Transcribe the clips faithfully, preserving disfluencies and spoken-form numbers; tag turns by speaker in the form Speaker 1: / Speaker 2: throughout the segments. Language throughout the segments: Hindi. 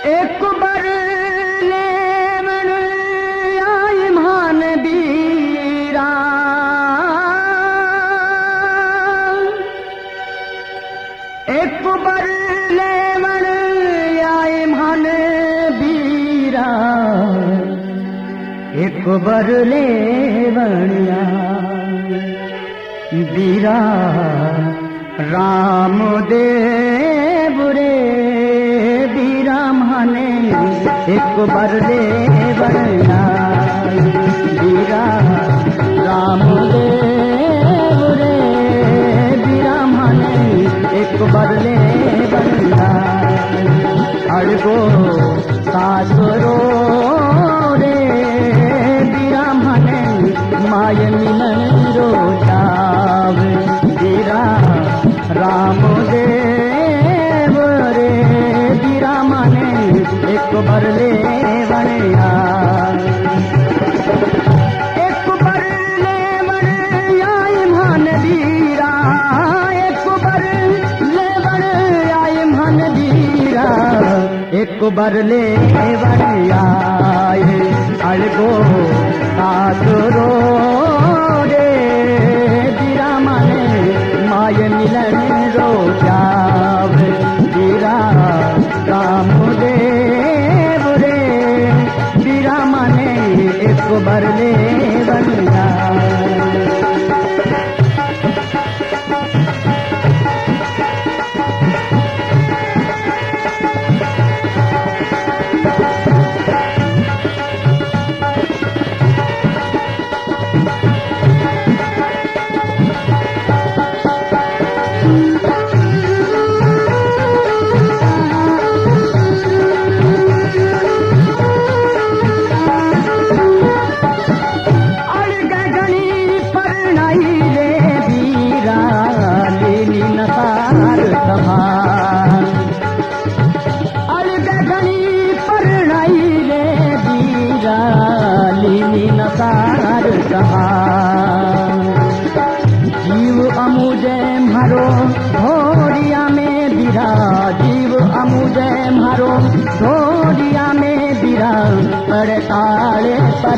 Speaker 1: एक बार लेवन आई मान बीरा, एक बार लेवन आई मान बीरा, एक बार लेवन बीरा राम देव रे बीरा माने एक बार लेवन आई बीरा राम देव रे बीरा माने एक बार लेवन आई अड़गो सासरो रे बीरा माने माय मिलन रो जाव बीरा राम देव रे बीरा माने एक बार लेवन एक बार लेवन आई मान बीरा, एक बार लेवन आई मान बीरा, एक बार लेवन आए अड़गो सासरो रे बीरा माने माय मिलन रो जाव बीरा राम देव रे बीरा माने एक बार लेवन आए। जीव अमुजे मारो धोरिया में बीरा, जीव अमुजे मारो धोरिया में बीरा पड़ताले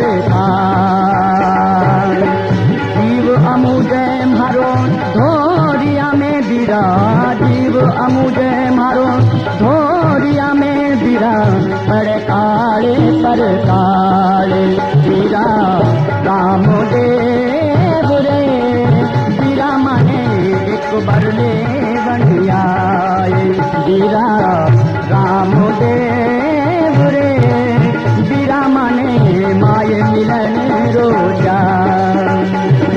Speaker 1: परेशान, जीव अमुजे मारो धोरिया में बीरा, जीव अमुजे मारो धोरिया में बीरा पड़ताले परेशान बीरा राम देव रे बीरा माने एक बार लेवन आए बीरा राम देव रे बीरा माने माय मिलन रो जाए।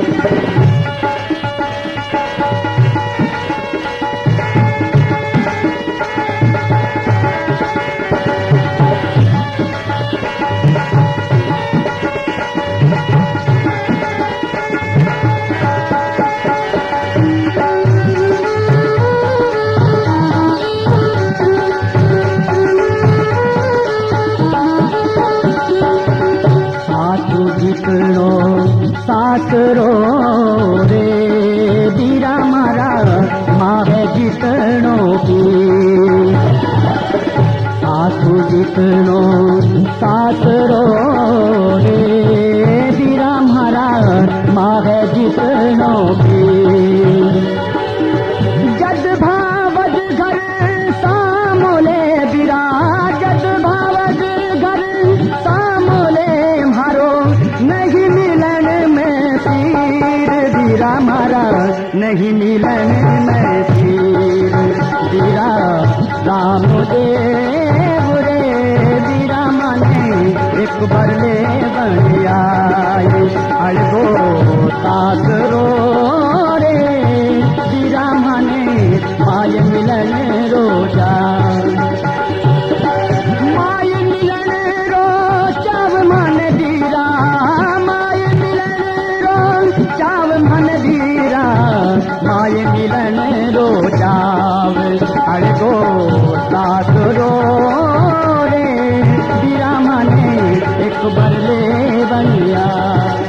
Speaker 1: सासरो रे बीरा मारा माहे जितनो की, सासु जितनो सासरो रे बीरा मारा माहे जितनो की, जद भावज घर सामोले बीरा, जद भावज घर सामोले मारो नहीं मिलन में पीर बीरा मारा नहीं मिलन में पीर बीरा राम देव रे बीरा माने एक बार लेवन आए अड़गो सासरो रे बीरा माने माय मिलन रो जाए, माय मिलन रो चाव मान बीरा, माय मिलन रो चाव मन बीरा, माय मिलन रो चाव अड़गो सासरो रे बीरा माने एक बार लेवन आए।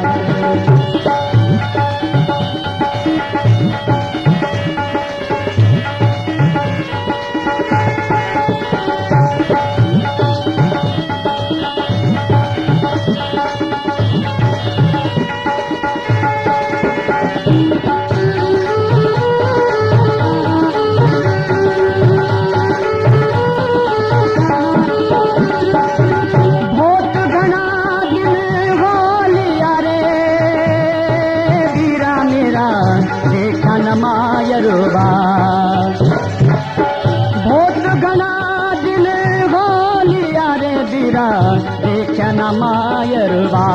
Speaker 1: मायरवा भोट घना दिन हो लिया रे बीरा देखना मायरवा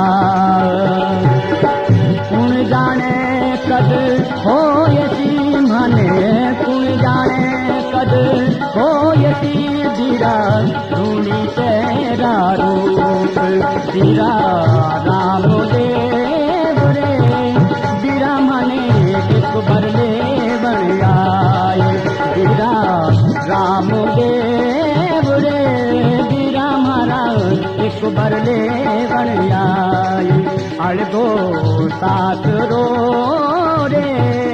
Speaker 1: कुण जाने कद हो यसी माने कुण जाने कद हो यसी बीरा ढूंढी तेरा रूप बीरा राम देव रे बीरा माने एक बरले बन आए बीरा राम देव रे बीरा मारा एक बरले बन आए अड़गो साथ रो रे